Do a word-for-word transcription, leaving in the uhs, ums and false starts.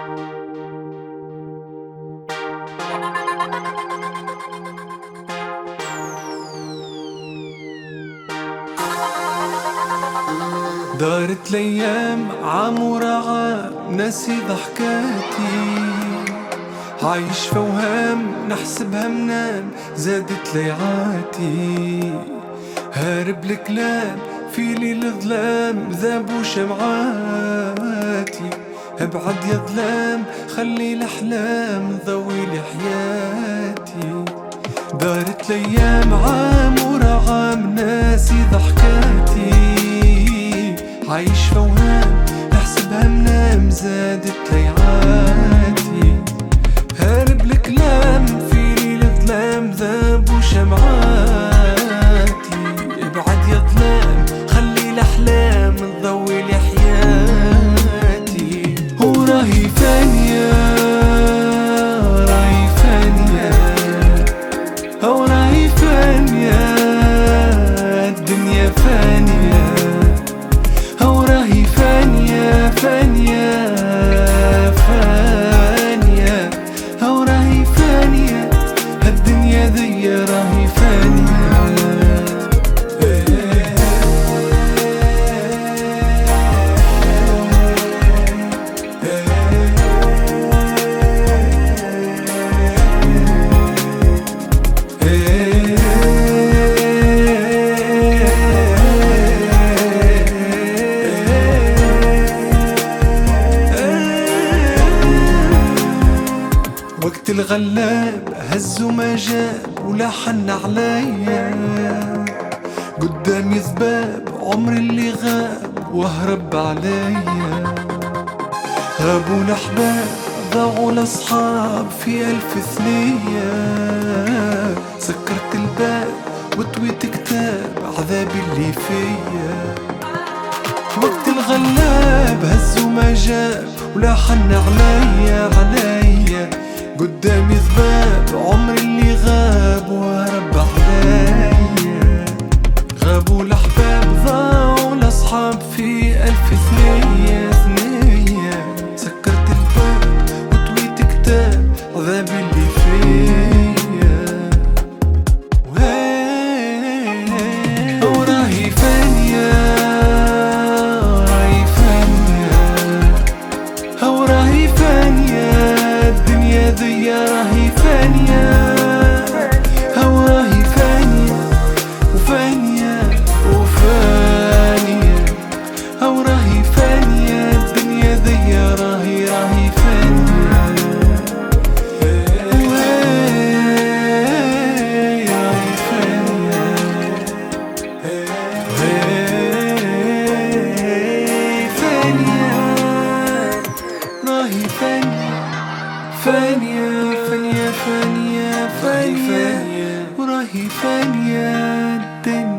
دارت الايام عام ورا عام ناسي ضحكاتي، عايش في اوهام نحسبها منام زادت ليعاتي، هارب الكلام في ليل ظلام ذابوا شمعاتي، ابعد يا ظلام خلي الاحلام ضوي لي حياتي. دارت الايام عام ورا عام ناسي ضحكاتي، عايش في اوهام نحسبها منام زادت ليعاتي، هارب الكلام في ليل ظلام ذابوا شمعاتي، ابعد يا ظلام خلي الاحلام تضوي لي حياتي. وراهي فانية راهي فانية وراهي فانية الدنيا فانية، وراهي فانية فانية فانية وراهي فانية هالدنيا ذي راهي فانية. وقت الغلاب هز وما جاب ولا حن عليا، قدامي ذباب عمر اللي غاب وهرب عليا، غابوا الاحباب ضاعوا الاصحاب في الف ثنية، سكرت الباب وطويت كتاب عذابي اللي فيا. وقت الغلاب هز وما جاب ولا حن عليا عليا، قدامي ذباب عمر اللي غاب وهرب عليا، غابوا الاحباب ضاعوا الاصحاب في الف ثنية ثنية، سكرت الباب وطويت كتاب عذابي اللي فيا. وراهي فانية راهي فانية وراهي فانية الدنيا ذي راهي فانية، وراهي فانية وفانية وفانية وراهي فانية الدنيا ذي راهي راهي فانية. راهي فانية فانية راهي فانية فانية فانية فانية فانية وراهي فانية الدنيا.